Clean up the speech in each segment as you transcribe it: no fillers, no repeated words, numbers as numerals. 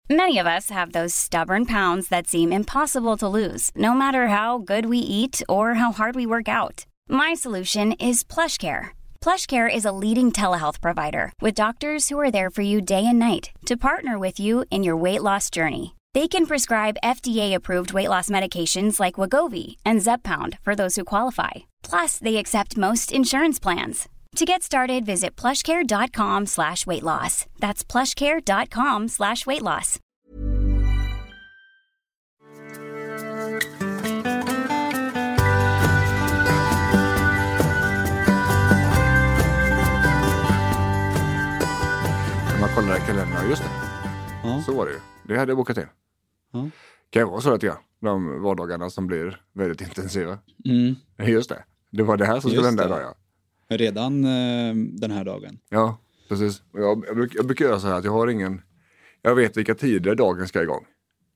Many of us have those stubborn pounds that seem impossible to lose, no matter how good we eat or how hard we work out. My solution is PlushCare. PlushCare is a leading telehealth provider with doctors who are there for you day and night to partner with you in your weight loss journey. They can prescribe FDA-approved weight loss medications like Wegovy and Zepbound for those who qualify. Plus, they accept most insurance plans. To get started, visit plushcare.com/weightloss. That's plushcare.com/weightloss. När man kollar i kalendern, just det. Ja. Så var det ju. Det hade jag bokat in. Ja. Kan ju vara så att de vardagarna som blir väldigt intensiva. Just det. Det var det här som skulle hända idag, ja. Redan den här dagen. Ja, precis. Jag brukar göra så här att jag vet vilka tider dagen ska igång.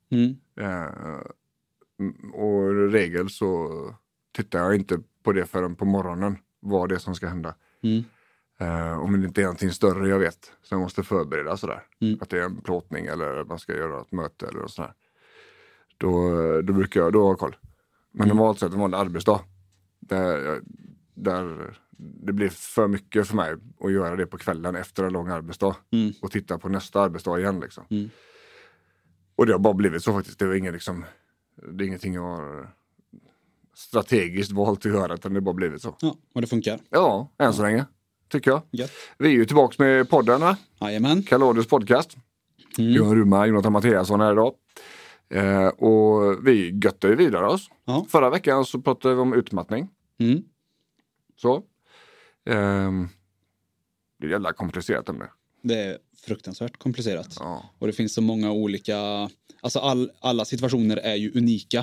Och i regel så tittar jag inte på det förrän på morgonen, vad det är som ska hända. Om det inte är någonting större jag vet, så jag måste förbereda sådär. Att det är en plåtning eller man ska göra ett möte eller sådär. Då brukar jag ha koll. Men normalt sett, en vanlig arbetsdag, där det blir för mycket för mig att göra det på kvällen efter en lång arbetsdag. Och titta på nästa arbetsdag igen liksom. Och det har bara blivit så faktiskt. Det är ingenting jag har strategiskt valt att göra, utan det har bara blivit så. Ja, och det funkar. Ja, än så länge. Tycker jag. Yep. Vi är ju tillbaka med podden, va? Jajamän. Kalodius podcast. Johan Ruma, Jonathan Mattiasson här idag. Och vi göttar ju vidare oss. Ja. Förra veckan så pratade vi om utmattning. Så. Det är jävla komplicerat om det. Det är fruktansvärt komplicerat. Ja. Och det finns så många olika... Alltså alla situationer är ju unika.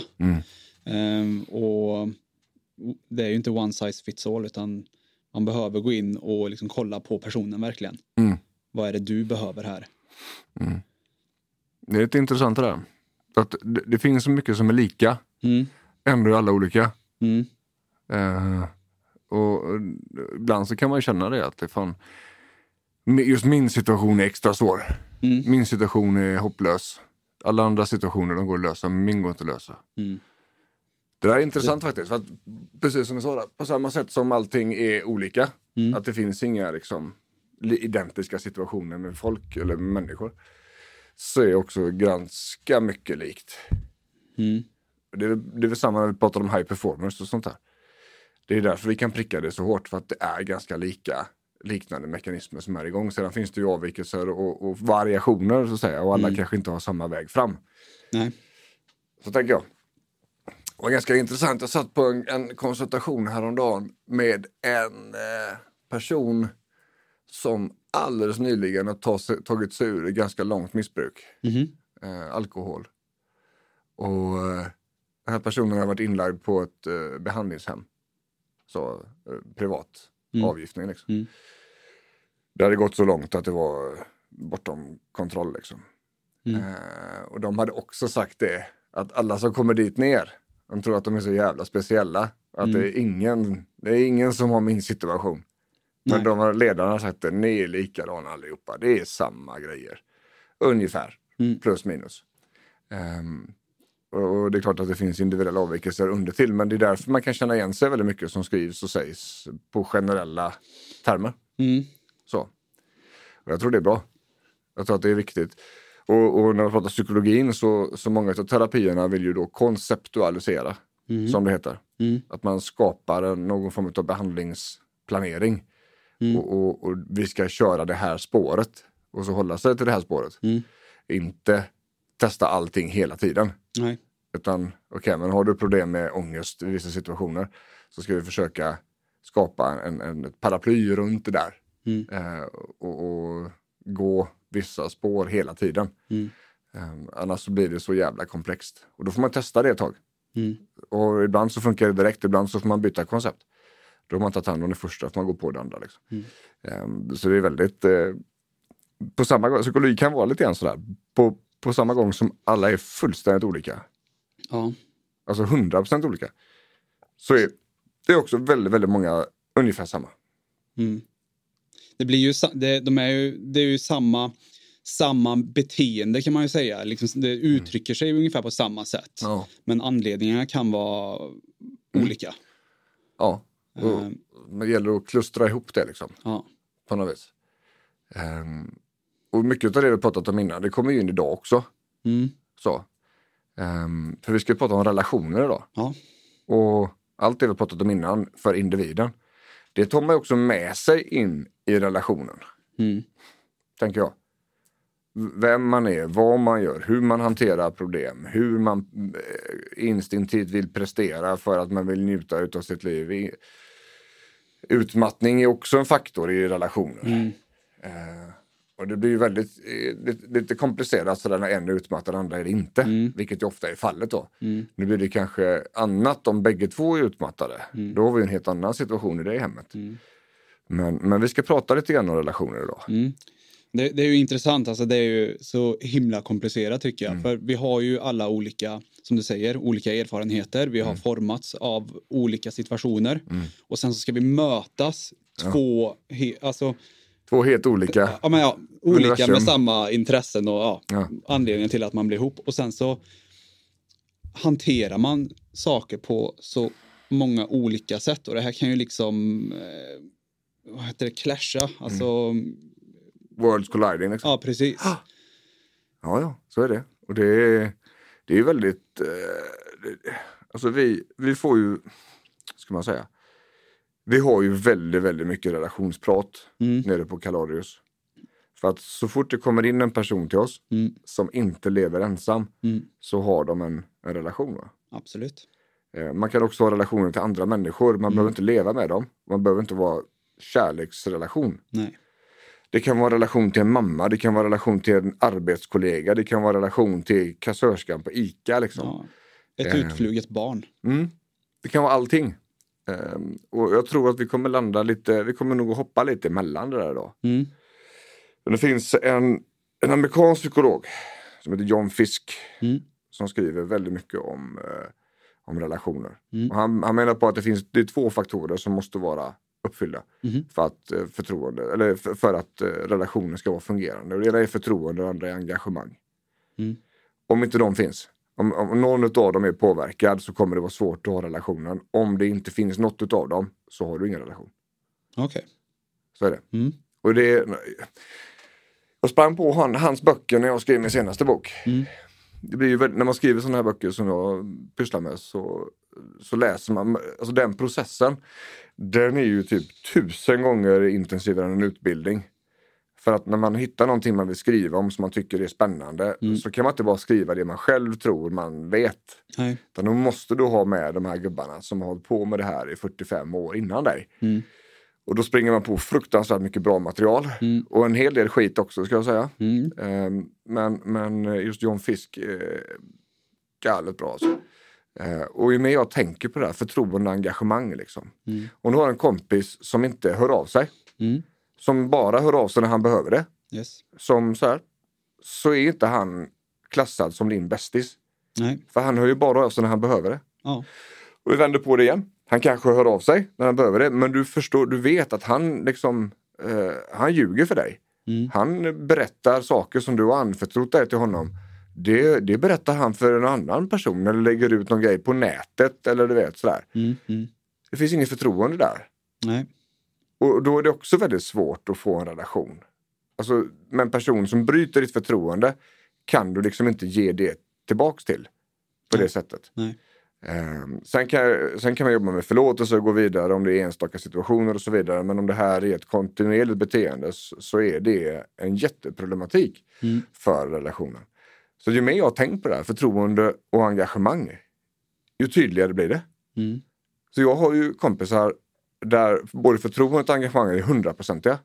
Och det är ju inte one size fits all, utan man behöver gå in och liksom kolla på personen verkligen. Vad är det du behöver här? Det är lite intressant det där. Att det finns så mycket som är lika. Ändå är alla olika. Och ibland så kan man ju känna det att det fan, just min situation är extra svår. Min situation är hopplös. Alla andra situationer de går att lösa, men min går inte att lösa. Det där är intressant faktiskt. För att, precis som jag sa, på samma sätt som allting är olika. Att det finns inga liksom identiska situationer med folk eller med människor. Så är också ganska mycket likt. Det är väl samma när vi pratar om high performance och sånt här. Det är därför vi kan pricka det så hårt, för att det är ganska liknande mekanismer som är igång. Sedan finns det ju avvikelser och variationer så att säga, och alla kanske inte har samma väg fram. Nej. Så tänker jag. Det var ganska intressant. Jag satt på en konsultation häromdagen med en person som alldeles nyligen har tagit sig ur ett ganska långt missbruk. Alkohol. Och den här personen har varit inlagd på ett behandlingshem. Så privat avgiftning liksom. Det hade gått så långt att det var bortom kontroll liksom. Och de hade också sagt det, att alla som kommer dit ner, de tror att de är så jävla speciella. Att det är ingen som har min situation. Men ledarna har sagt att ni är likadana allihopa. Det är samma grejer. Ungefär. Plus minus. Och det är klart att det finns individuella avvikelser under till. Men det är därför man kan känna igen sig väldigt mycket som skrivs och sägs på generella termer. Så. Och jag tror det är bra. Jag tror att det är viktigt. Och när man pratar psykologin så många av terapierna vill ju då konceptualisera. Som det heter. Att man skapar någon form av behandlingsplanering. Och vi ska köra det här spåret. Och så hålla sig till det här spåret. Inte testa allting hela tiden. Nej. Utan men har du problem med ångest i vissa situationer, så ska vi försöka skapa en paraply runt det där. Och gå vissa spår hela tiden. Annars så blir det så jävla komplext. Och då får man testa det ett tag. Och ibland så funkar det direkt, ibland så får man byta koncept. Då har man tagit hand om det första, för man går på det andra liksom. Så det är väldigt på samma gång, psykologi kan vara lite grann sådär på samma gång som alla är fullständigt olika. Ja. Alltså 100% olika. Så är det är också väldigt, väldigt många ungefär samma. Det blir ju det är ju samma beteende kan man ju säga. Liksom, det uttrycker sig ungefär på samma sätt. Ja. Men anledningarna kan vara olika. Ja, och det gäller att klustra ihop det liksom. Ja. På något vis. Och mycket av det vi pratat om innan, det kommer ju in idag också. Så. För vi ska prata om relationer idag. Ja. Och allt det vi pratat om innan för individen, det tar man också med sig in i relationen. Tänker jag. Vem man är, vad man gör, hur man hanterar problem, hur man instinktivt vill prestera för att man vill njuta utav sitt liv. Utmattning är också en faktor i relationer. Och det blir ju väldigt lite komplicerat så när en är utmattad och andra är det inte. Vilket ju ofta är fallet då. Nu blir det kanske annat om bägge två är utmattade. Då har vi en helt annan situation i det hemmet. Men vi ska prata lite grann om relationer idag. Det är ju intressant, alltså det är ju så himla komplicerat tycker jag. För vi har ju alla olika, som du säger, olika erfarenheter. Vi har formats av olika situationer. Och sen så ska vi mötas två helt olika. Olika med samma intressen och anledningen till att man blir ihop. Och sen så hanterar man saker på så många olika sätt. Och det här kan ju liksom clasha. Alltså Worlds colliding liksom. Ja, precis. Ja, så är det. Och det är väldigt alltså vi får ju, ska man säga, vi har ju väldigt, väldigt mycket relationsprat nere på Kalarius. För att så fort det kommer in en person till oss som inte lever ensam så har de en relation. Va? Absolut. Man kan också ha relationer till andra människor. Man behöver inte leva med dem. Man behöver inte vara kärleksrelation. Nej. Det kan vara relation till en mamma, det kan vara relation till en arbetskollega, det kan vara relation till kassörskan på ICA liksom. Ja, ett utfluget barn. Det kan vara allting. Och jag tror att vi kommer landa lite, vi kommer nog hoppa lite emellan det där då. Men det finns en amerikansk psykolog som heter John Fisk som skriver väldigt mycket om relationer. Och han menar på att det är 2 faktorer som måste vara uppfyllda för att förtroende, eller för att relationen ska vara fungerande. Och det ena är förtroende och det andra är engagemang. Om inte de finns, om någon av dem är påverkad så kommer det vara svårt att ha relationen. Om det inte finns något av dem så har du ingen relation. Okej. Så är det. Och jag sprang på hans böcker när jag skrev min senaste bok. Det blir ju när man skriver sådana här böcker som jag pysslar med så läser man, alltså den processen, den är ju typ 1000 gånger intensivare än en utbildning. För att när man hittar någonting man vill skriva om som man tycker är spännande så kan man inte bara skriva det man själv tror man vet. Nej. Utan då måste du ha med de här gubbarna som har hållit på med det här i 45 år innan dig. Och då springer man på fruktansvärt mycket bra material. Och en hel del skit också ska jag säga. Men just John Fisk galet bra alltså. Och ju mer jag tänker på det här, förtroende och engagemang liksom. Och nu har en kompis som inte hör av sig. Som bara hör av sig när han behöver det. Yes. Som så är inte han klassad som din bästis. Nej. För han hör ju bara av sig när han behöver det. Ja. Och vi vänder på det igen. Han kanske hör av sig när han behöver det. Men du vet att han liksom han ljuger för dig. Han berättar saker som du har anförtrott dig till honom. Det berättar han för en annan person. Eller lägger ut någon grej på nätet. Eller du vet sådär. Det finns inget förtroende där. Nej. Och då är det också väldigt svårt att få en relation. Alltså med en person som bryter ditt förtroende kan du liksom inte ge det tillbaks till. På det sättet. Nej. Sen kan man jobba med förlåtelse och gå vidare om det är enstaka situationer och så vidare. Men om det här är ett kontinuerligt beteende så är det en jätteproblematik för relationen. Så ju mer jag har tänkt på det här, förtroende och engagemang, ju tydligare blir det. Så jag har ju kompisar där både förtroendet och engagemanget är 100%.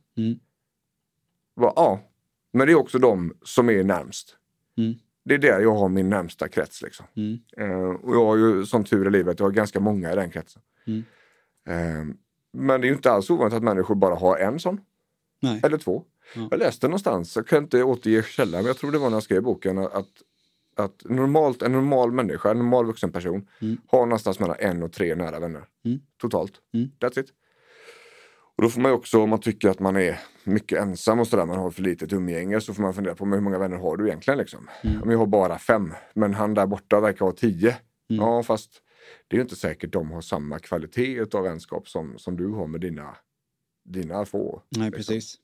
Ja, men det är också de som är närmst. Det är där jag har min närmsta krets liksom. Och jag har ju som tur i livet, jag har ganska många i den kretsen. Men det är ju inte alls ovanligt att människor bara har en sån. Nej. Eller 2. Ja. Jag läste någonstans, jag kan inte återge källan, men jag tror det var när jag skrev boken att en normal människa, en normal vuxen person har någonstans mellan 1 och 3 nära vänner. Totalt. That's it. Och då får man ju också, om man tycker att man är mycket ensam och sådär, man har för litet umgänge, så får man fundera på hur många vänner har du egentligen liksom. Om jag har bara 5, men han där borta verkar ha 10. Ja, fast det är ju inte säkert de har samma kvalitet av vänskap som du har med dina få. Nej, liksom. precis.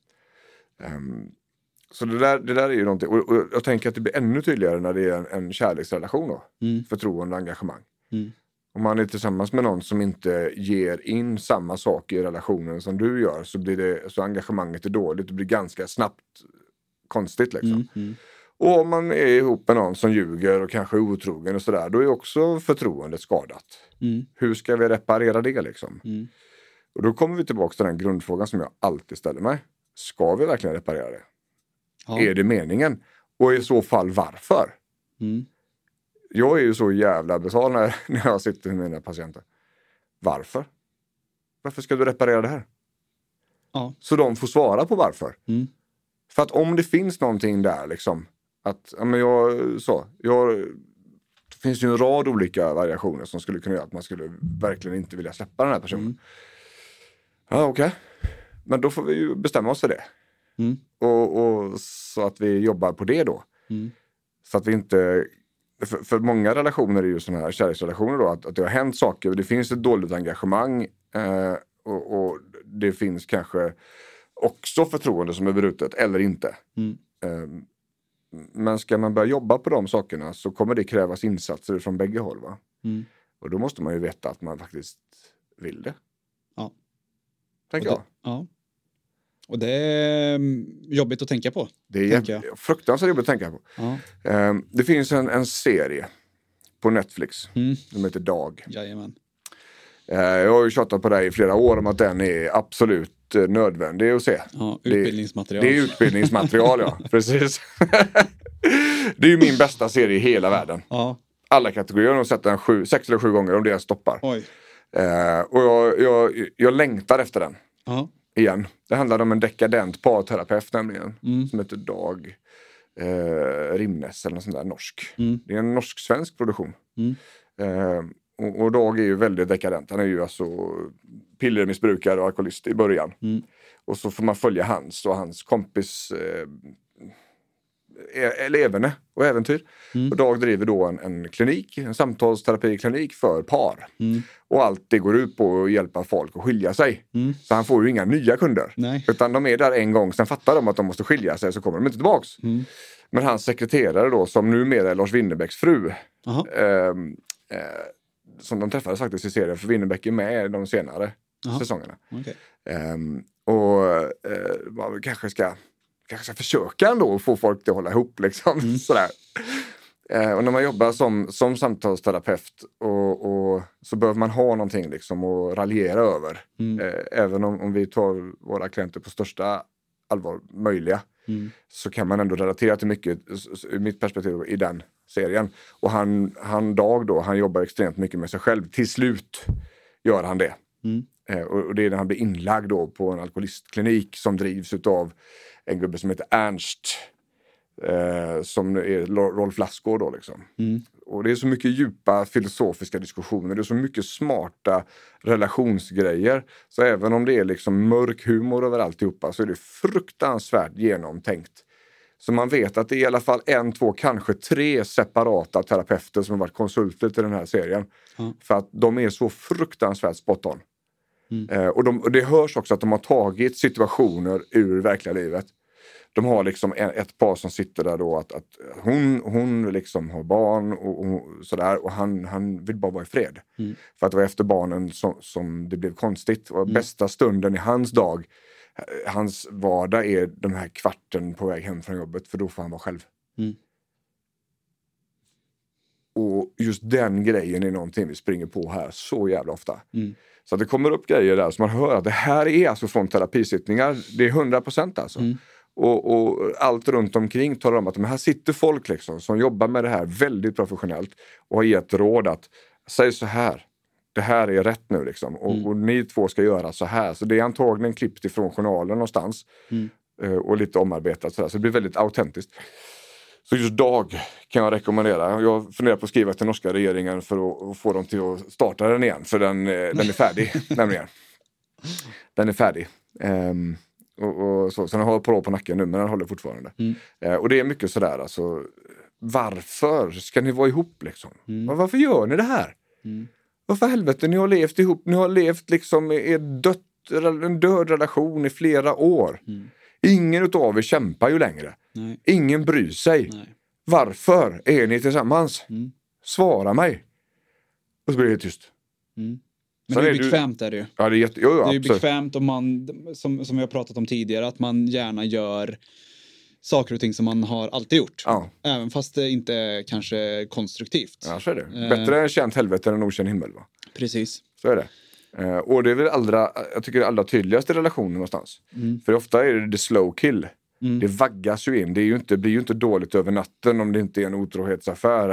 Så det där är ju någonting, och jag tänker att det blir ännu tydligare när det är en kärleksrelation då. Förtroende och engagemang. Om man är tillsammans med någon som inte ger in samma sak i relationen som du gör, så engagemanget är dåligt. Det blir ganska snabbt konstigt liksom. Och om man är ihop med någon som ljuger och kanske är otrogen och sådär, då är också förtroendet skadat. Hur ska vi reparera det liksom? Och då kommer vi tillbaka till den grundfrågan som jag alltid ställer mig. Ska vi verkligen reparera det? Ja. Är det meningen? Och i så fall varför? Jag är ju så jävla besal när jag sitter med mina patienter. Varför? Varför ska du reparera det här? Ja. Så de får svara på varför. För att om det finns någonting där liksom, att ja, men det finns ju en rad olika variationer som skulle kunna göra att man skulle verkligen inte vilja släppa den här personen. Ja, okej. Men då får vi ju bestämma oss för det. Och så att vi jobbar på det då. Så att vi inte... För många relationer är ju sådana här kärleksrelationer då, att det har hänt saker. Det finns ett dåligt engagemang och det finns kanske också förtroende som är brutet eller inte. Men ska man börja jobba på de sakerna så kommer det krävas insatser från bägge håll, va? Och då måste man ju veta att man faktiskt vill det. Ja. Tänker jag. Ja. Och det är jobbigt att tänka på. Det är fruktansvärt jobbigt att tänka på. Ja. Det finns en serie på Netflix som heter Dag. Jajamän. Jag har ju tjatat på dig i flera år om att den är absolut nödvändig att se. Ja, utbildningsmaterial. Det är utbildningsmaterial, ja. Precis. Det är ju min bästa serie i hela världen. Ja. Alla kategorier. Jag har sett den 6 eller 7 gånger om det jag stoppar. Oj. Och jag längtar efter den. Ja. Igen. Det handlar om en dekadent parterapeut nämligen. Som heter Dag Rimnes eller något sånt där norsk. Det är en norsk-svensk produktion. Och Dag är ju väldigt dekadent. Han är ju alltså pillermissbrukare och alkoholist i början. Och så får man följa hans kompis leverne och äventyr. Och Dag driver då en klinik, en samtalsterapiklinik för par. Och allt det går ut på att hjälpa folk att skilja sig. Så han får ju inga nya kunder. Nej. Utan de är där en gång, sen fattar de att de måste skilja sig, så kommer de inte tillbaks. Men hans sekreterare då, som numera är Lars Winnerbäcks fru, som de träffades faktiskt i serien, för Winnerbäck är med de senare säsongerna. Okay. Man kanske ska försöka ändå att få folk att hålla ihop liksom. Sådär. Och när man jobbar som samtalsterapeut och så behöver man ha någonting liksom att raljera över. Även om vi tar våra klienter på största allvar möjliga, så kan man ändå relatera till mycket ur mitt perspektiv i den serien. Och han Dag då, han jobbar extremt mycket med sig själv. Till slut gör han det. Och det är när han blir inlagd då på en alkoholistklinik som drivs utav en gubbe som heter Ernst, som är Rolf Lassgård då liksom. Och det är så mycket djupa filosofiska diskussioner, det är så mycket smarta relationsgrejer, så även om det är liksom mörk humor över alltihopa, så är det fruktansvärt genomtänkt. Så man vet att det är i alla fall 1, 2, kanske 3 separata terapeuter som har varit konsulter till den här serien. För att de är så fruktansvärt spot on. Och det hörs också att de har tagit situationer ur verkliga livet. De har liksom ett par som sitter där då, att hon liksom har barn och sådär, och han vill bara vara i fred. För att det var efter barnen som det blev konstigt. Och bästa stunden i hans dag, hans vardag, är de här kvarten på väg hem från jobbet, för då får han vara själv. Och just den grejen är någonting vi springer på här så jävla ofta. Så att det kommer upp grejer där som man hör att det här är alltså från terapisittningar. Det är 100% alltså. Och allt runt omkring talar om att här sitter folk liksom som jobbar med det här väldigt professionellt och har gett råd att säg så här. Det här är rätt nu liksom. Och ni två ska göra så här. Så det är antagligen klippt ifrån journalen någonstans. Och lite omarbetat sådär. Så det blir väldigt autentiskt. Så just Dag kan jag rekommendera. Jag funderar på att skriva till norska regeringen för att få dem till att starta den igen. För den är färdig nämligen. Den är färdig. Och så. Sen har jag på nacken nu, men den håller fortfarande. Och det är mycket sådär, alltså, varför ska ni vara ihop liksom? Varför gör ni det här? Varför helvete, ni har levt ihop, ni har levt liksom i en död relation i flera år. Ingen utav er kämpar ju längre. Nej. Ingen bryr sig. Nej. Varför är ni tillsammans? Svara mig. Och så blir det tyst. Men det är bekvämt är det ju. Ja, det är det är ju bekvämt om man, som vi har pratat om tidigare, att man gärna gör saker och ting som man har alltid gjort. Ja. Även fast det inte är kanske konstruktivt. Ja, så är det. Bättre känt helvete än okänd himmel, va? Precis. Så är det. Och det är väl jag tycker det allra tydligaste relationen någonstans. För ofta är det the slow kill. Det vaggas ju in. Det blir ju inte dåligt över natten om det inte är en otrohetsaffär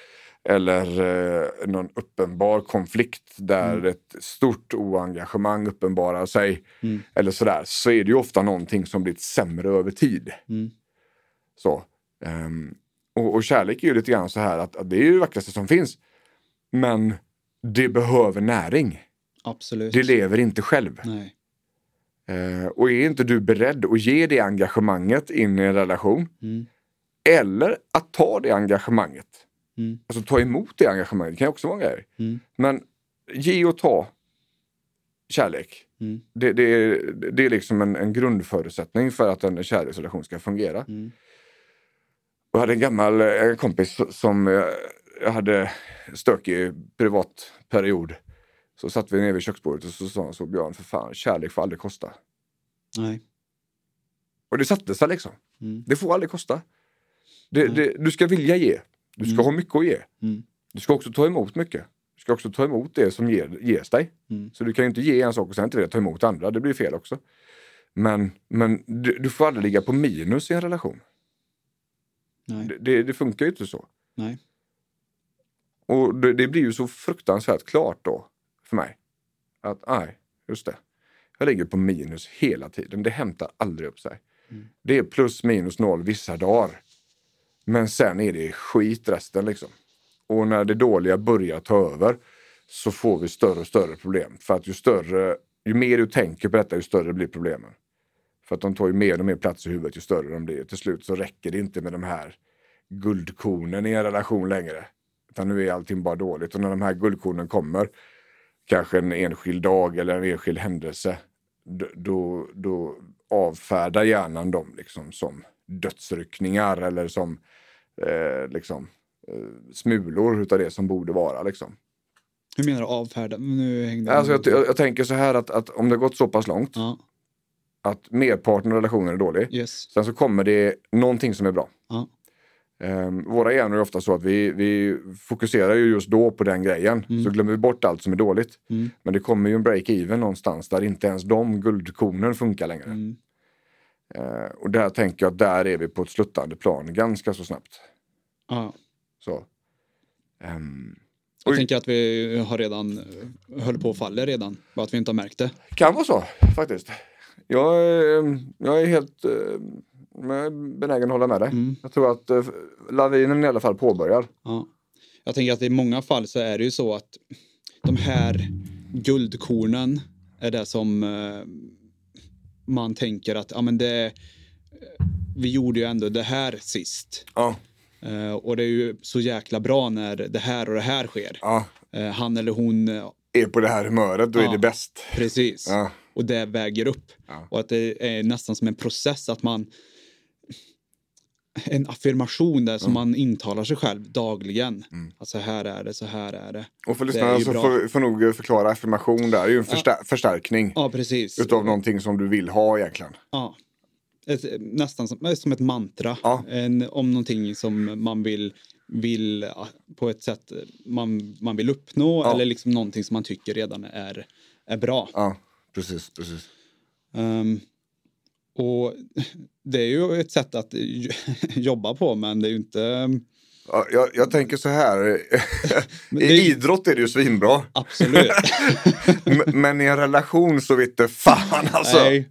eller någon uppenbar konflikt där ett stort oengagemang uppenbarar sig. Eller sådär. Så är det ju ofta någonting som blir sämre över tid. Så. Och kärlek är ju lite grann så här att det är ju det vackraste som finns. Men det behöver näring. Absolut. Det lever inte själv. Nej. Och är inte du beredd att ge det engagemanget in i en relation, eller att ta det engagemanget, alltså ta emot det engagemanget, det kan ju också vara en grej. Men ge och ta kärlek, det är liksom en grundförutsättning för att en kärleksrelation ska fungera. Och jag hade en gammal kompis som jag hade stökig privat period. Så satt vi nere vid köksbordet och så sa han så: Björn, för fan, kärlek får aldrig kosta. Nej. Och det satte sig liksom. Det får aldrig kosta. Du ska vilja ge. Du ska ha mycket att ge. Du ska också ta emot mycket. Du ska också ta emot det som ges dig. Så du kan ju inte ge en sak och sen inte ta emot andra. Det blir fel också. Men du får aldrig ligga på minus i en relation. Nej. Det funkar ju inte så. Nej. Och det blir ju så fruktansvärt klart då för mig. Att nej, just det. Jag ligger på minus hela tiden. Det hämtar aldrig upp sig. Det är plus minus noll vissa dagar. Men sen är det skit resten liksom. Och när det dåliga börjar ta över så får vi större och större problem. För att ju mer du tänker på detta, ju större blir problemen. För att de tar ju mer och mer plats i huvudet ju större de blir. Till slut så räcker det inte med de här guldkornen i en relation längre. Utan nu är allting bara dåligt. Och när de här guldkornen kommer, kanske en enskild dag eller en enskild händelse, då avfärdar hjärnan dem liksom som dödsryckningar eller som smulor utav det som borde vara liksom. Hur menar du avfärda? Nu hängde alltså jag tänker så här att om det har gått så pass långt att merparten av relationer är dålig, sen så kommer det någonting som är bra. Våra hjärnor är ofta så att vi fokuserar ju just då på den grejen, så glömmer vi bort allt som är dåligt. Men det kommer ju en break-even någonstans där inte ens de guldkornen funkar längre. Och där tänker jag att där är vi på ett sluttande plan ganska så snabbt. Så. Jag tänker att vi har redan höll på att falla redan, bara att vi inte har märkt det. Kan vara så, faktiskt. Jag är helt benägen att hålla med dig. Jag tror att lavinen i alla fall påbörjar. Ja. Jag tänker att i många fall så är det ju så att de här guldkornen är det som man tänker att vi gjorde ju ändå det här sist. Och det är ju så jäkla bra när det här och det här sker. Han eller hon är på det här humöret, då är det bäst. Precis. Och det väger upp. Och att det är nästan som en process att man en affirmation där som man intalar sig själv dagligen. Att så här är det, så här är det. Och för lyssnarna så får nog förklara affirmation där. Det är ju en förstärkning. Ja, precis. Utav någonting som du vill ha egentligen. Ja. Nästan som ett mantra. Om någonting som man vill på ett sätt man vill uppnå. Eller liksom någonting som man tycker redan är bra. Ja, precis. Och det är ju ett sätt att jobba på, men det är ju inte... Jag tänker så här. I idrott är det ju svinbra. Absolut. Men i en relation så vet det fan alltså. Nej.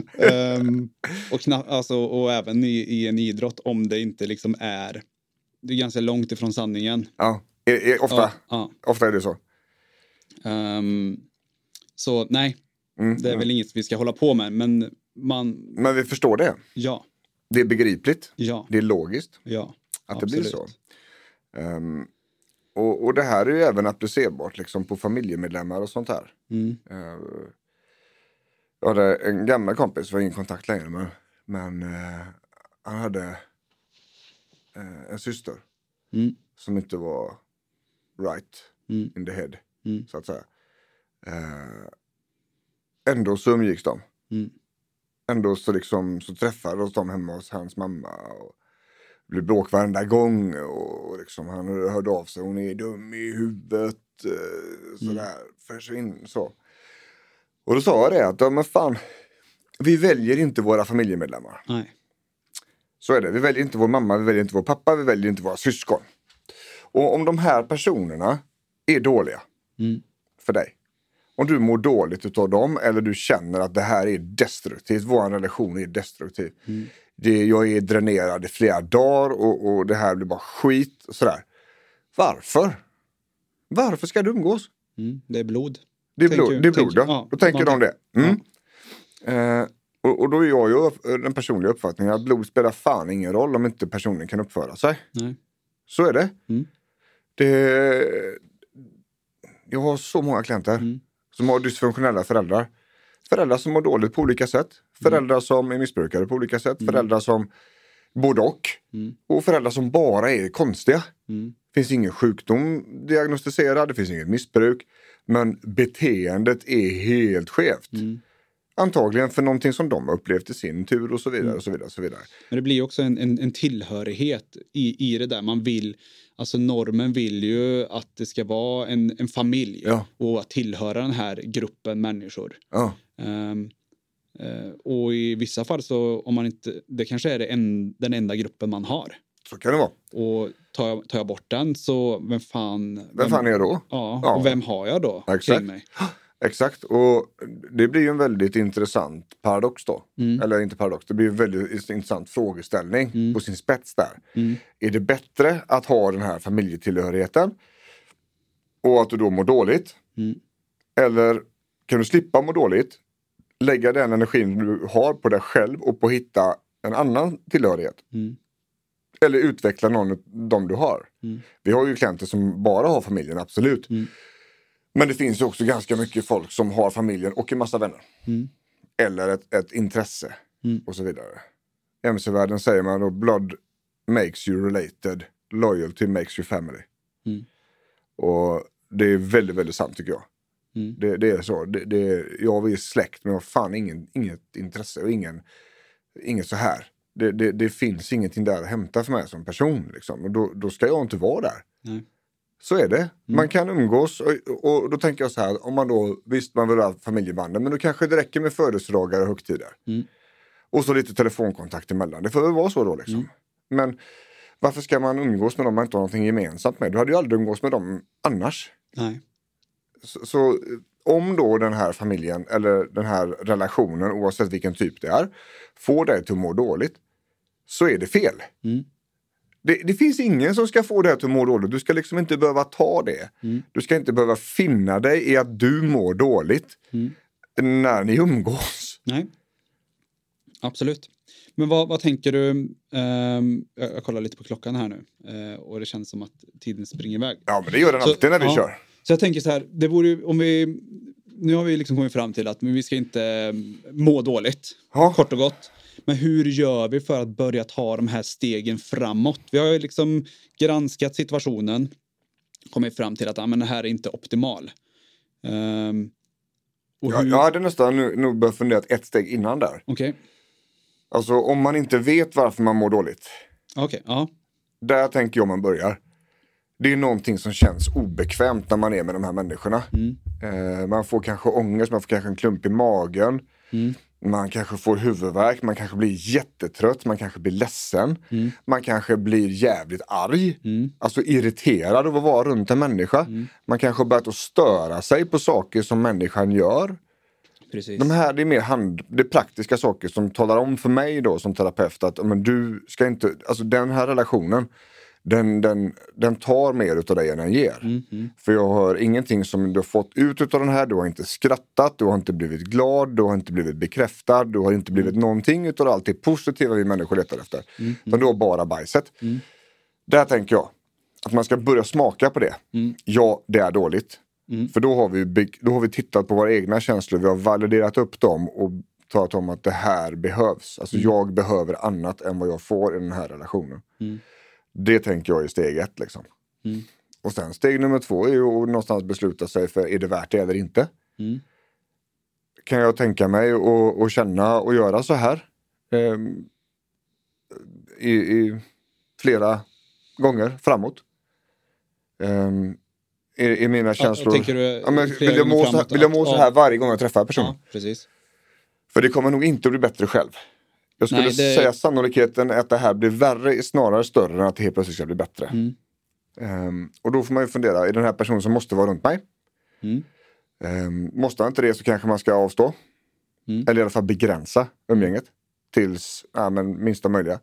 Och även i en idrott, om det inte liksom är... Det är ganska långt ifrån sanningen. Ja, ofta. Ofta är det så. Så nej. Det är väl inget vi ska hålla på med, men Men vi förstår det. Ja. Det är begripligt. Ja. Det är logiskt. Ja. Att absolut. det blir så. Och det här är ju även applicerbart liksom på familjemedlemmar och sånt här. Jag hade en gammal kompis, var ingen kontakt längre, men han hade en syster som inte var right in the head, så att säga. Ändå så umgicks de. Ändå så liksom så träffades de hemma hos hans mamma och blev bråk varenda gång och liksom han hörde av sig, hon är dum i huvudet, sådär, försvinn så. Och då sa jag det att, men fan, vi väljer inte våra familjemedlemmar. Nej. Så är det, vi väljer inte vår mamma, vi väljer inte vår pappa, vi väljer inte våra syskon. Och om de här personerna är dåliga för dig, om du mår dåligt utav dem eller du känner att det här är destruktivt, vår relation är destruktiv. Jag är dränerad i flera dagar och det här blir bara skit och sådär. Varför? Varför ska du umgås? Det är blod. Det är blod, ja. Då tänker de det. Och då är jag ju den personliga uppfattningen att blod spelar fan ingen roll om inte personen kan uppföra sig. Nej. Så är det. Jag har så många klienter som har dysfunktionella föräldrar. Föräldrar som mår dåligt på olika sätt. Föräldrar som är missbrukare på olika sätt. Föräldrar som både och föräldrar som bara är konstiga. Det finns ingen sjukdom diagnostiserad, det finns inget missbruk. Men beteendet är helt skevt. Antagligen för någonting som de har upplevt i sin tur och så vidare och så vidare och så vidare. Men det blir också en tillhörighet i det där. Man vill, alltså normen vill ju att det ska vara en familj och att tillhöra den här gruppen människor. Och i vissa fall så om man inte, det kanske är den enda gruppen man har. Så kan det vara. Och tar jag bort den så vem fan är jag då? Ja, och vem har jag då kring mig? Exakt, och det blir ju en väldigt intressant paradox då. Eller inte paradox, det blir en väldigt intressant frågeställning på sin spets där. Är det bättre att ha den här familjetillhörigheten och att du då mår dåligt? Eller kan du slippa må dåligt, lägga den energin du har på dig själv och på att hitta en annan tillhörighet? Eller utveckla någon av dem du har. Vi har ju klienter som bara har familjen, absolut. Men det finns ju också ganska mycket folk som har familjen och en massa vänner. Eller ett intresse och så vidare. I MC-världen säger man då blood makes you related, loyalty makes you family. Och det är väldigt, väldigt sant tycker jag. Det är så. Jag är släkt men jag har fan inget intresse och inget så här. Det finns ingenting där att hämta för mig som person. Liksom. Och då ska jag inte vara där. Nej. Så är det. Man kan umgås och då tänker jag så här, om man då, visst man vill ha familjebanden, men då kanske det räcker med födelsedagar och högtider. Och så lite telefonkontakt emellan. Det får väl vara så då liksom. Men varför ska man umgås med dem man inte har någonting gemensamt med? Du hade ju aldrig umgås med dem annars. Nej. Så om då den här familjen eller den här relationen, oavsett vilken typ det är, får dig till att må dåligt, så är det fel. Det finns ingen som ska få det här till att må dåligt. Du ska liksom inte behöva ta det. Du ska inte behöva finna dig i att du mår dåligt när ni umgås. Nej, absolut. Men vad tänker du? Jag kollar lite på klockan här nu. Och det känns som att tiden springer iväg. Ja, men det gör den alltid när vi kör. Så jag tänker så här, det vore om vi... Nu har vi liksom kommit fram till att vi ska inte må dåligt. Kort och gott. Men hur gör vi för att börja ta de här stegen framåt? Vi har ju liksom granskat situationen. Kommit fram till att men det här är inte optimal. Jag hade nästan nu börjat fundera ett steg innan där. Okej. Alltså om man inte vet varför man mår dåligt. Okej, ja. Där tänker jag man börjar. Det är någonting som känns obekvämt när man är med de här människorna. Man får kanske ångest, man får kanske en klump i magen. Man kanske får huvudvärk, man kanske blir jättetrött, man kanske blir ledsen. Man kanske blir jävligt arg. Alltså irriterad av att vara runt en människa. Man kanske har börjat att störa sig på saker som människan gör. Precis. De här, det är mer det är praktiska saker som talar om för mig då som terapeut att men du ska inte, alltså den här relationen, den tar mer utav dig än den ger. För jag hör ingenting som du har fått ut utav den här. Du har inte skrattat, du har inte blivit glad, du har inte blivit bekräftad, du har inte blivit någonting utav allt det positiva vi människor letar efter. Utan du har bara bajset. Där tänker jag att man ska börja smaka på det. Ja, det är dåligt. För då har vi tittat på våra egna känslor, vi har validerat upp dem och talat om att det här behövs. Alltså jag behöver annat än vad jag får i den här relationen. Det tänker jag är steg 1 liksom. Och sen steg nummer 2 är ju att någonstans besluta sig för är det värt det eller inte. Kan jag tänka mig och känna och göra så här i flera gånger framåt. I mina känslor. Vill jag må så här varje gång jag träffar personen? Ja, precis. För det kommer nog inte att bli bättre själv. Jag skulle säga sannolikheten att det här blir värre är snarare större än att det helt plötsligt ska bli bättre. Och då får man ju fundera, är den här personen som måste vara runt mig? Måste han inte det så kanske man ska avstå. Eller i alla fall begränsa umgänget tills minsta möjliga.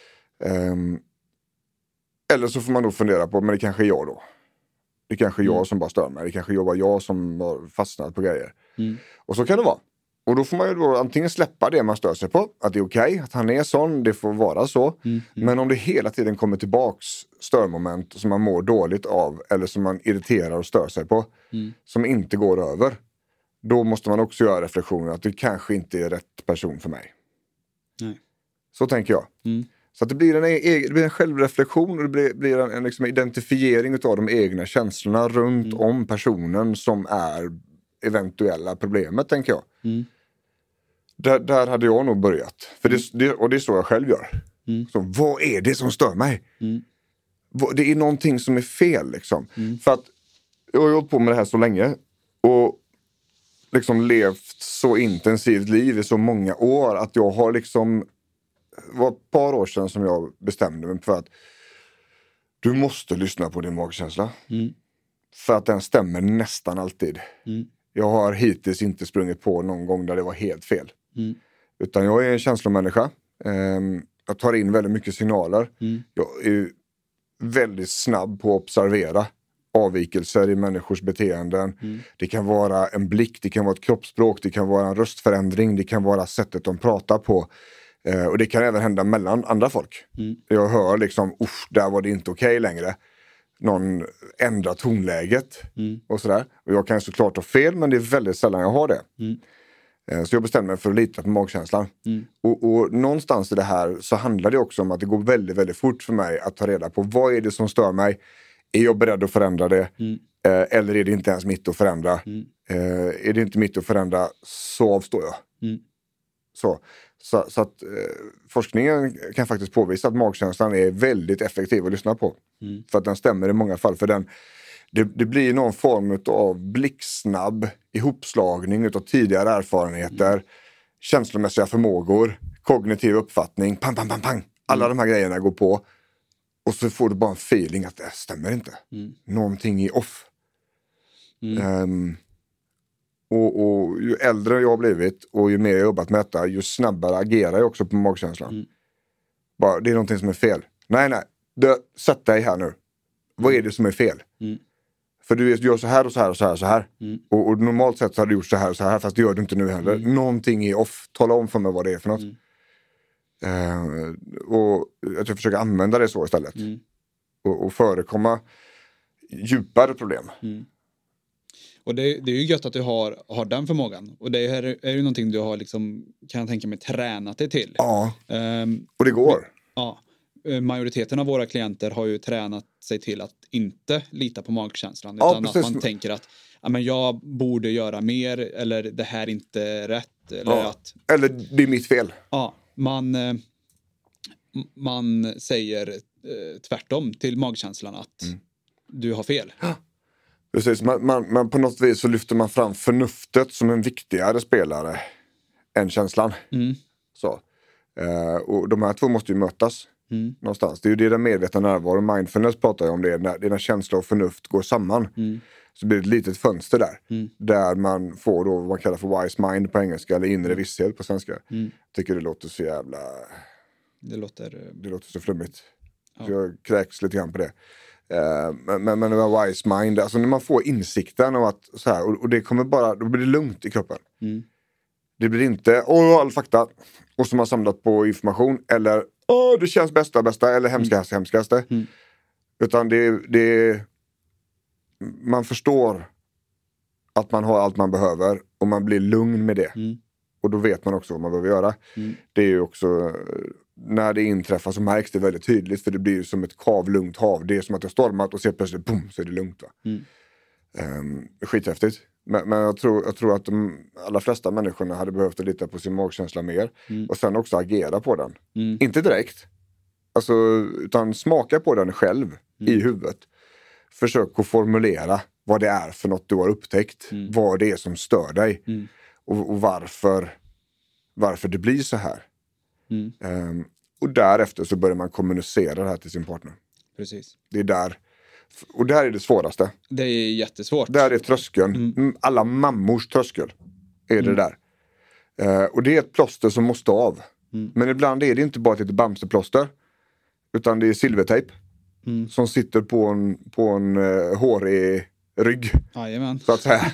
Eller så får man nog fundera på, men det kanske är jag då. Det kanske är jag som bara stör mig. Det kanske är jag som har fastnat på grejer. Och så kan det vara. Och då får man ju då antingen släppa det man stör sig på. Att det är okej, att han är sån, det får vara så. Men om det hela tiden kommer tillbaks störmoment som man mår dåligt av. Eller som man irriterar och stör sig på. Som inte går över. Då måste man också göra reflektioner att det kanske inte är rätt person för mig. Nej. Så tänker jag. Så att det blir en självreflektion och det blir en liksom identifiering av de egna känslorna runt om personen som är eventuella problemet, tänker jag. Där hade jag nog börjat. För det är så jag själv gör. Så vad är det som stör mig? Det är någonting som är fel liksom. För att jag har hållit på med det här så länge och liksom levt så intensivt liv i så många år att jag har liksom, det var ett par år sedan som jag bestämde mig för att du måste lyssna på din magkänsla. För att den stämmer nästan alltid. Jag har hittills inte sprungit på någon gång där det var helt fel. Utan jag är en känslomänniska. Jag tar in väldigt mycket signaler. Jag är väldigt snabb på att observera avvikelser i människors beteenden. Det kan vara en blick, det kan vara ett kroppsspråk, det kan vara en röstförändring, det kan vara sättet de pratar på. Och det kan även hända mellan andra folk. Jag hör liksom, där var det inte okej längre. Någon ändrar tonläget och sådär. Och jag kan såklart ha fel, men det är väldigt sällan jag har det. Så jag bestämmer mig för att lita på magkänslan. Och någonstans i det här så handlar det också om att det går väldigt, väldigt fort för mig att ta reda på vad är det som stör mig. Är jag beredd att förändra det? Eller är det inte ens mitt att förändra? Är det inte mitt att förändra så avstår jag. Så att forskningen kan faktiskt påvisa att magkänslan är väldigt effektiv att lyssna på. För att den stämmer i många fall. För det blir någon form av blixtsnabb ihopslagning av tidigare erfarenheter, känslomässiga förmågor, kognitiv uppfattning, pang, pang, pang, pang. Alla de här grejerna går på. Och så får du bara en feeling att det stämmer inte. Någonting är off. Och ju äldre jag har blivit och ju mer jag jobbat med detta, ju snabbare agerar jag också på magkänslan. Bara, det är någonting som är fel. Nej, sätt dig här nu. Vad är det som är fel? För du gör så här och så här och så här och så här. Och normalt sett så har du gjort så här och så här, fast det gör du inte nu heller. Någonting är off. Tala om för mig vad det är för något. Och jag försöker använda det så istället. Och förekomma djupare problem. Och det är ju gött att du har den förmågan. Och det är ju någonting du har liksom, kan jag tänka mig, tränat dig till. Ja, och det går. Ja, majoriteten av våra klienter har ju tränat sig till att inte lita på magkänslan. Utan att man tänker att men jag borde göra mer, eller det här är inte rätt. Eller det är mitt fel. Ja, man säger tvärtom till magkänslan att du har fel. Precis, man på något vis så lyfter man fram förnuftet som en viktigare spelare än känslan. Så. Och de här två måste ju mötas någonstans. Det är ju det där medvetna närvaro. Mindfulness pratar jag om det. När känsla och förnuft går samman. Så blir det ett litet fönster där. Där man får då vad man kallar för wise mind på engelska. Eller inre visshet på svenska. Tycker det låter så jävla... Det låter så flummigt. Så jag kräks lite grann på det. Men det var wise mind. Alltså när man får insikten av att så här, och det kommer bara, då blir det lugnt i kroppen. Det blir inte, all fakta. Och som man samlat på information. Eller, det känns bästa. Eller hemskaste. Utan det man förstår att man har allt man behöver. Och man blir lugn med det. Och då vet man också vad man behöver göra. Det är ju också, när det inträffar så märks det väldigt tydligt. För det blir ju som ett kavlugnt hav. Det är som att det har stormat och ser plötsligt, boom, så är det lugnt. Va? Skithäftigt. Men jag tror att de allra flesta människorna hade behövt att lita på sin magkänsla mer. Och sen också agera på den. Inte direkt. Alltså, utan smaka på den själv i huvudet. Försök att formulera vad det är för något du har upptäckt. Vad det är som stör dig. Och varför det blir så här. Och därefter så börjar man kommunicera det här till sin partner. Precis. Det är där. Och där är det svåraste. Det är jättesvårt. Där är tröskeln. Alla mammors tröskel är det där. Och det är ett plåster som måste av. Men ibland är det inte bara ett litet bamseplåster. Utan det är silvertejp. Som sitter på en hårig rygg. Jajamän. Så att säga.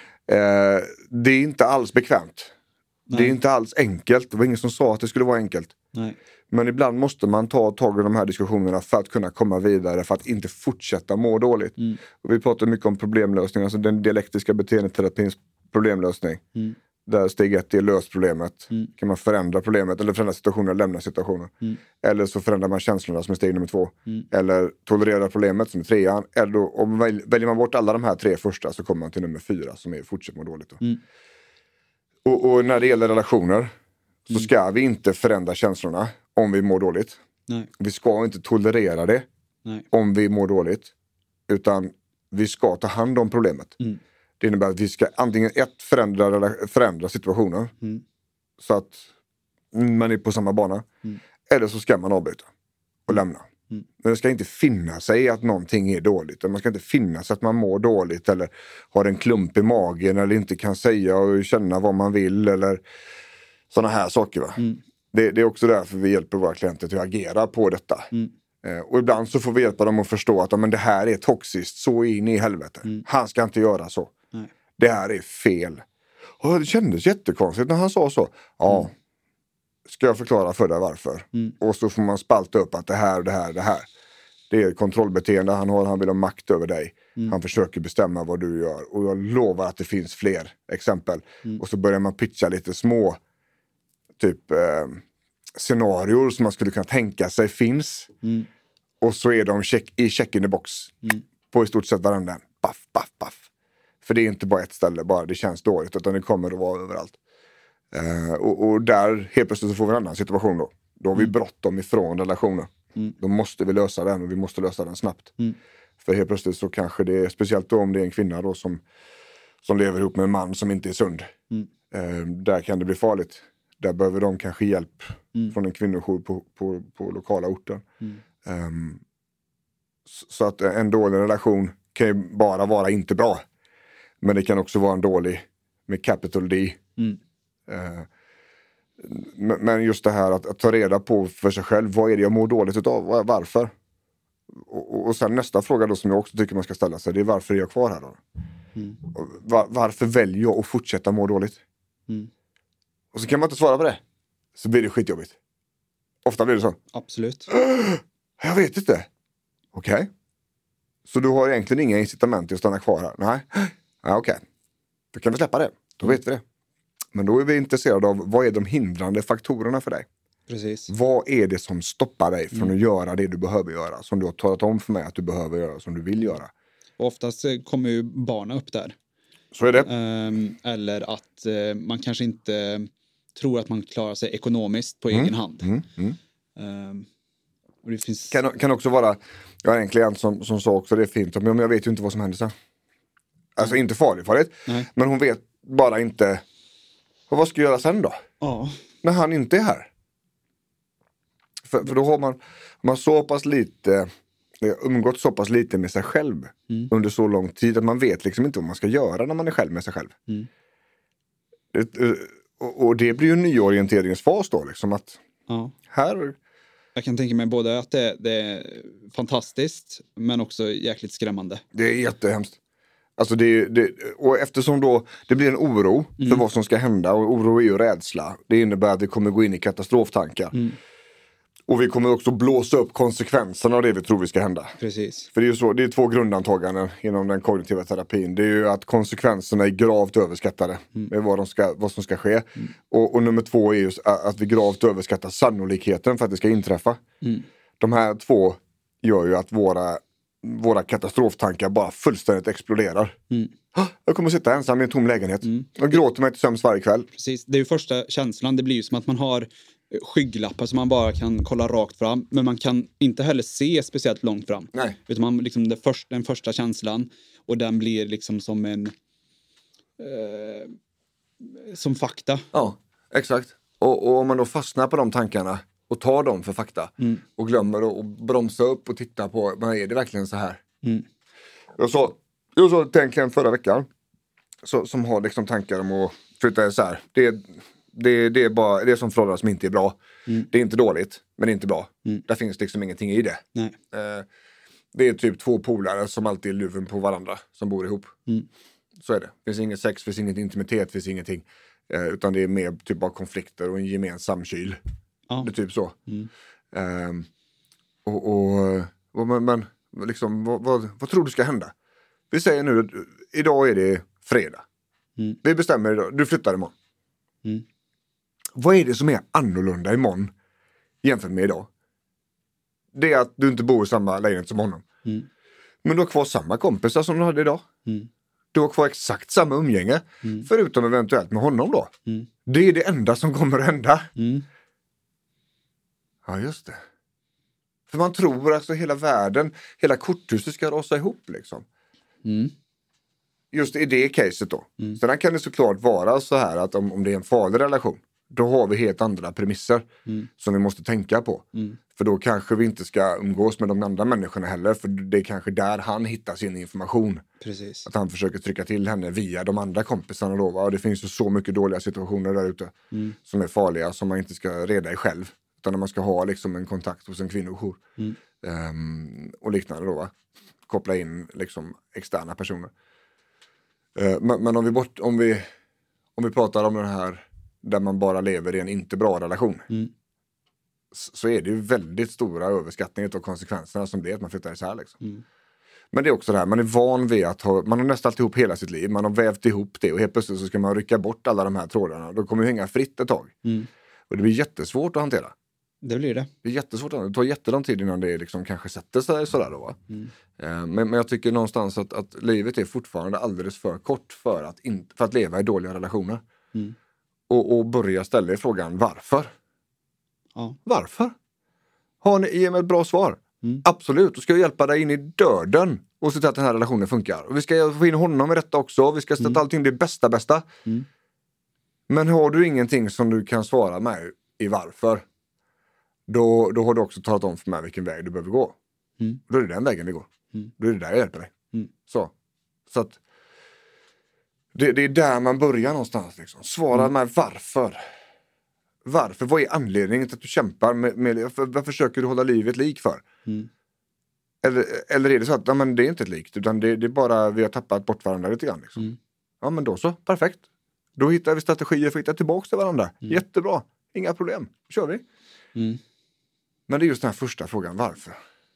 Det är inte alls bekvämt. Nej. Det är inte alls enkelt. Det var ingen som sa att det skulle vara enkelt. Nej. Men ibland måste man ta tag i de här diskussionerna för att kunna komma vidare, för att inte fortsätta må dåligt. Och vi pratar mycket om problemlösning, alltså den dialektiska beteendeterapins problemlösning. Där steg 1 är lös problemet. Kan man förändra problemet eller förändra situationen och lämna situationen. Eller så förändrar man känslorna som är steg nummer 2. Eller tolerera problemet som är 3:an. Eller då, om väljer man bort alla de här 3 första så kommer man till nummer 4 som är fortsätt må dåligt. Och när det gäller relationer så ska vi inte förändra känslorna om vi mår dåligt. Nej. Vi ska inte tolerera det om vi mår dåligt. Utan vi ska ta hand om problemet. Det innebär att vi ska antingen förändra situationen så att man är på samma bana. Eller så ska man avbryta och lämna. Men det ska inte finna sig att någonting är dåligt. Man ska inte finna sig att man mår dåligt eller har en klump i magen eller inte kan säga och känna vad man vill eller sådana här saker. Va? Det är också därför vi hjälper våra klienter till att agera på detta. Och ibland så får vi hjälpa dem att förstå att men det här är toxiskt så in i helvete. Han ska inte göra så. Nej. Det här är fel. Och det kändes jättekonstigt när han sa så. Ja, ska jag förklara för dig varför? Och så får man spalta upp att det här. Det är ett kontrollbeteende han har. Han vill ha makt över dig. Han försöker bestämma vad du gör. Och jag lovar att det finns fler exempel. Och så börjar man pitcha lite små scenarior som man skulle kunna tänka sig finns. Och så är de check in the box. På i stort sett varandra. Baff. För det är inte bara ett ställe bara det känns dåligt. Utan det kommer att vara överallt. Och där helt plötsligt så får vi en annan situation då. Då har vi bråttom ifrån relationer. Då måste vi lösa den och vi måste lösa den snabbt. För helt plötsligt så kanske det är, speciellt då om det är en kvinna då som lever ihop med en man som inte är sund. Där kan det bli farligt. Där behöver de kanske hjälp från en kvinnojour på lokala orten. Så att en dålig relation kan ju bara vara inte bra. Men det kan också vara en dålig med capital D. Men just det här att ta reda på för sig själv. Vad är det jag mår dåligt utav? Varför? Och sen nästa fråga då som jag också tycker man ska ställa sig. Det är varför är jag kvar här då? Varför väljer jag att fortsätta må dåligt? Och så kan man inte svara på det. Så blir det skitjobbigt. Ofta blir det så. Absolut. Jag vet inte. Okej. Så du har egentligen inga incitament till att stanna kvar här? Nej. Okej. Då kan vi släppa det. Då vet vi det. Men då är vi intresserade av vad är de hindrande faktorerna för dig? Precis. Vad är det som stoppar dig från att göra det du behöver göra? Som du har talat om för mig att du behöver göra, som du vill göra. Och oftast kommer ju barnen upp där. Så är det. Eller att man kanske inte tror att man klarar sig ekonomiskt på egen hand. Och det finns... kan också vara, jag har en klient som sa också det är fint, men jag vet ju inte vad som händer sen. Alltså inte farligt. Nej. Men hon vet bara inte vad ska jag göra sen då? Ja. När han inte är här. För då har man så pass lite umgått så pass lite med sig själv under så lång tid att man vet liksom inte vad man ska göra när man är själv med sig själv. Och det blir ju en nyorienteringsfas då liksom att här Jag kan tänka mig både att det är fantastiskt men också jäkligt skrämmande. Det är jättehemskt. Alltså och eftersom då det blir en oro för vad som ska hända, och oro är ju rädsla. Det innebär att vi kommer gå in i katastroftankar. Och vi kommer också blåsa upp konsekvenserna av det vi tror vi ska hända. Precis. För det är ju så, det är 2 grundantaganden inom den kognitiva terapin. Det är ju att konsekvenserna är gravt överskattade med vad som ska ske. Och nummer 2 är ju att vi gravt överskattar sannolikheten för att det ska inträffa. De här 2 gör ju att våra katastroftankar bara fullständigt exploderar. Jag kommer sitta ensam i en tom lägenhet. Jag gråter mig till sömns varje kväll. Precis, det är ju första känslan. Det blir ju som att man har skygglappar som man bara kan kolla rakt fram. Men man kan inte heller se speciellt långt fram. Nej. Utan man liksom den första känslan. Och den blir liksom som en som fakta. Ja, exakt. Och om man då fastnar på de tankarna och tar dem för fakta och glömmer att bromsa upp och titta på, men är det verkligen så här? Jag sa egentligen förra veckan som har liksom tankar om att flytta så här. Det är som förhållanden som inte är bra. Det är inte dåligt, men det är inte bra. Där finns liksom ingenting i det. Nej. Det är typ 2 polare som alltid är luven på varandra som bor ihop. Så är det. Det finns inget sex, det finns inget intimitet, det finns ingenting. Utan det är mer typ bara konflikter och en gemensam kyl. Ja. Det är typ så. Men liksom, vad tror du ska hända? Vi säger nu, idag är det fredag. Vi bestämmer idag, du flyttar imorgon. Vad är det som är annorlunda imorgon jämfört med idag? Det är att du inte bor i samma lägenhet som honom. Men du har kvar samma kompisar som du hade idag. Du har kvar exakt samma umgänge. Förutom eventuellt med honom då. Det är det enda som kommer att hända. Ja, just det. För man tror alltså hela världen, hela korthuset ska rasa ihop liksom. Just i det caset då. Sen kan det såklart vara så här att om det är en farlig relation, då har vi helt andra premisser som vi måste tänka på. För då kanske vi inte ska umgås med de andra människorna heller, för det är kanske där han hittar sin information. Precis. Att han försöker trycka till henne via de andra kompisarna då, va? Och det finns ju så mycket dåliga situationer där ute som är farliga, som man inte ska reda i själv. Utan när man ska ha liksom en kontakt hos en kvinnojour. Och liknande då, va? Koppla in liksom externa personer. Men om vi pratar om den här där man bara lever i en inte bra relation, så är det ju väldigt stora överskattningar av konsekvenserna som blir att man flyttar isär liksom. Men det är också det här, man är van vid att man har nästan alltid ihop hela sitt liv, man har vävt ihop det, och helt plötsligt så ska man rycka bort alla de här trådarna, då kommer det hänga fritt ett tag. Och det blir jättesvårt att hantera. Det blir det. Det är jättesvårt. Det tar jättelång tid innan det liksom kanske sätter sig sådär då, va? Men jag tycker någonstans att livet är fortfarande alldeles för kort för att leva i dåliga relationer. Och börja ställa frågan varför? Ja. Varför? Ge mig ett bra svar. Absolut, då ska jag hjälpa dig in i döden och se till att den här relationen funkar. Och vi ska få in honom i detta också. Vi ska sätta allting det bästa. Men har du ingenting som du kan svara mig i varför, då har du också talat om för mig vilken väg du behöver gå. Då är det den vägen vi går. Då är det där jag hjälper dig. Så att det är där man börjar någonstans liksom. Svara mig varför. Varför? Vad är anledningen till att du kämpar med vad försöker du hålla livet lik för? Eller är det så att men det är inte ett likt, utan det är bara vi har tappat bort varandra lite grann liksom. Ja, men då så, perfekt. Då hittar vi strategier för att hitta tillbaka till varandra. Jättebra, inga problem, kör vi. Men det är just den här första frågan, varför?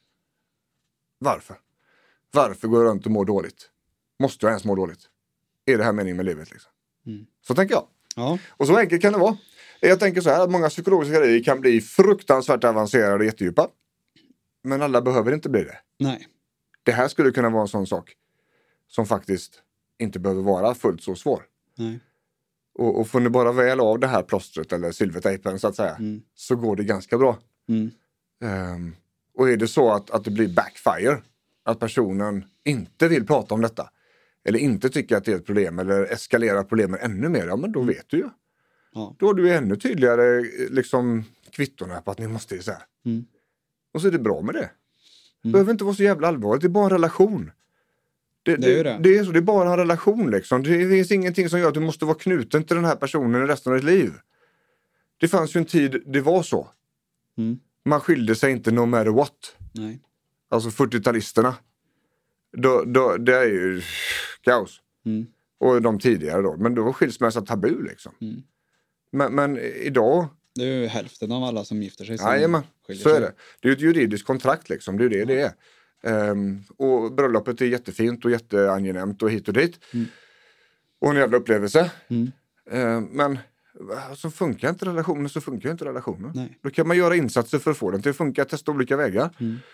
Varför går jag runt och mår dåligt? Måste jag ens må dåligt? Är det här meningen med livet liksom? Så tänker jag. Ja. Och så enkelt kan det vara. Jag tänker så här att många psykologiska grejer kan bli fruktansvärt avancerade och jättedjupa. Men alla behöver inte bli det. Nej. Det här skulle kunna vara en sån sak som faktiskt inte behöver vara fullt så svår. Nej. Och får ni bara väl av det här plåstret eller silvertejpen så att säga, så går det ganska bra. Och är det så att det blir backfire, att personen inte vill prata om detta eller inte tycker att det är ett problem eller eskalerar problemen ännu mer, ja men då vet du ju. Ja. Då har du ännu tydligare liksom kvittorna på att ni måste så här. Och så är det bra med det. Det behöver inte vara så jävla allvarligt, det är bara en relation. Det är så, det är bara en relation liksom. Det finns ingenting som gör att du måste vara knuten till den här personen i resten av ditt liv. Det fanns ju en tid det var så. Man skilde sig inte no matter what. Nej. Alltså 40-talisterna. Det är ju kaos. Och de tidigare då. Men då var skilsmässa tabu liksom. Men idag... Det är ju hälften av alla som gifter sig. Jajamän, så är det. Det är ju ett juridiskt kontrakt liksom. Det är det är. Och bröllopet är jättefint och jätteangenämt och hit och dit. Och en jävla upplevelse. Men så funkar inte relationen så funkar inte relationen. Nej. Då kan man göra insatser för att få den till att funka, testa olika vägar.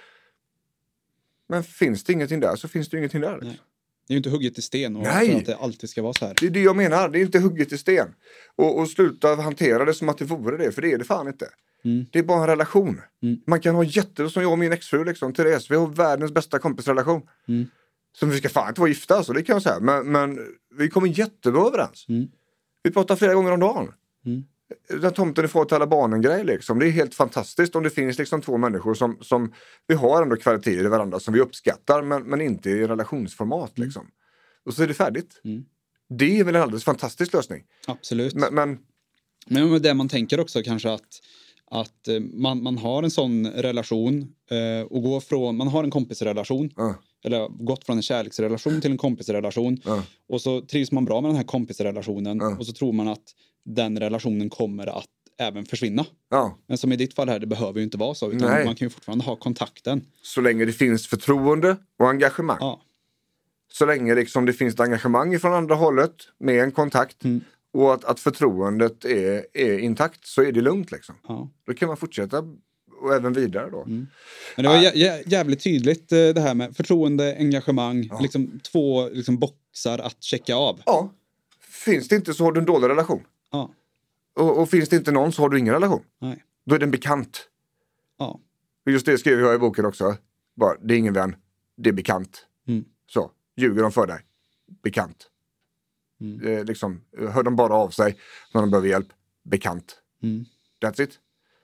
Men finns det ingenting där så finns det ingenting där. Nej. Det är ju inte hugget i sten och Nej. för att det alltid ska vara så här. Det är det jag menar, det är inte hugget i sten. Och sluta hantera det som att det vore det, för det är det fan inte. Det är bara en relation. Man kan ha som jag och min exfru liksom, Therese, vi har världens bästa kompisrelation. Som vi ska fan inte vara gifta, alltså, det kan jag säga. Men vi kommer jättebra överens. Vi pratar flera gånger om dagen. Den tomten är för till alla barnen-grej liksom. Det är helt fantastiskt om det finns liksom två människor som vi har ändå kvaliteter i varandra som vi uppskattar men inte i relationsformat liksom. Och så är det färdigt. Det är väl en alldeles fantastisk lösning. Absolut. Men det man tänker också kanske att man har en sån relation och går från, man har en kompisrelation eller gått från en kärleksrelation till en kompisrelation och så trivs man bra med den här kompisrelationen och så tror man att den relationen kommer att även försvinna. Men som i ditt fall här, det behöver ju inte vara så utan man kan ju fortfarande ha kontakten. Så länge det finns förtroende och engagemang. Så länge liksom det finns ett engagemang från andra hållet med en kontakt och att förtroendet är intakt så är det lugnt liksom. Då kan man fortsätta och även vidare då. Men det var jävligt tydligt det här med förtroende, engagemang, liksom två liksom boxar att checka av. Ja. Finns det inte så har du en dålig relation. Och finns det inte någon så har du ingen relation. Nej. Då är den bekant. Just det skrev jag i boken också. Bara, det är ingen vän, det är bekant. Så, ljuger de för dig. Bekant. Liksom, hör de bara av sig när de behöver hjälp. Bekant. That's it.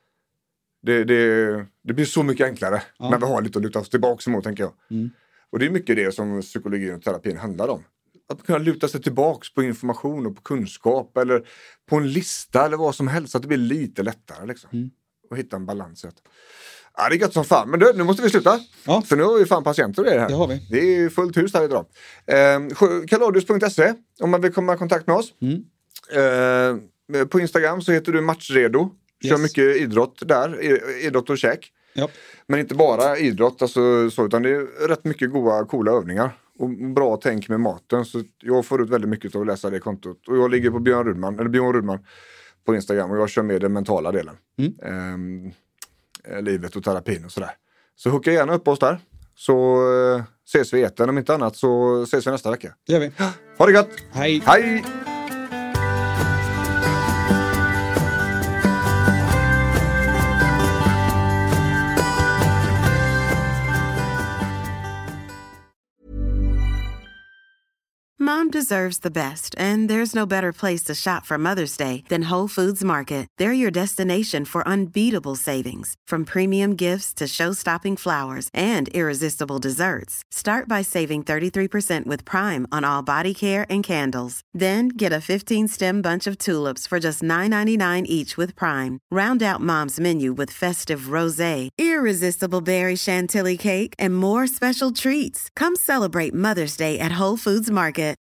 Det blir så mycket enklare när vi har lite att luta oss tillbaka emot, tänker jag. Och det är mycket det som psykologin och terapin handlar om. Att kunna luta sig tillbaka på information och på kunskap eller på en lista eller vad som helst så att det blir lite lättare liksom. Och hitta en balans. Ja, det är gött som fan. Men nu måste vi sluta. För nu har vi fan patienter och det här. Det har vi. Det är fullt hus här idag. Kaladius.se om man vill komma i kontakt med oss. På Instagram så heter du Matchredo. Kör mycket idrott där. Idrott och käk. Men inte bara idrott alltså, så, utan det är rätt mycket goda, coola övningar. Och bra tänk med maten. Så jag får ut väldigt mycket av att läsa det kontot. Och jag ligger på Björn Rudman på Instagram. Och jag kör med den mentala delen. Livet och terapin och sådär. Så hooka gärna upp oss där. Så ses vi i etern. Om inte annat så ses vi nästa vecka. Det gör vi. Ha det gott! Hej! Hej! Mom deserves the best, and there's no better place to shop for Mother's Day than Whole Foods Market. They're your destination for unbeatable savings, from premium gifts to show-stopping flowers and irresistible desserts. Start by saving 33% with Prime on all body care and candles. Then get a 15-stem bunch of tulips for just $9.99 each with Prime. Round out Mom's menu with festive rosé, irresistible berry chantilly cake, and more special treats. Come celebrate Mother's Day at Whole Foods Market.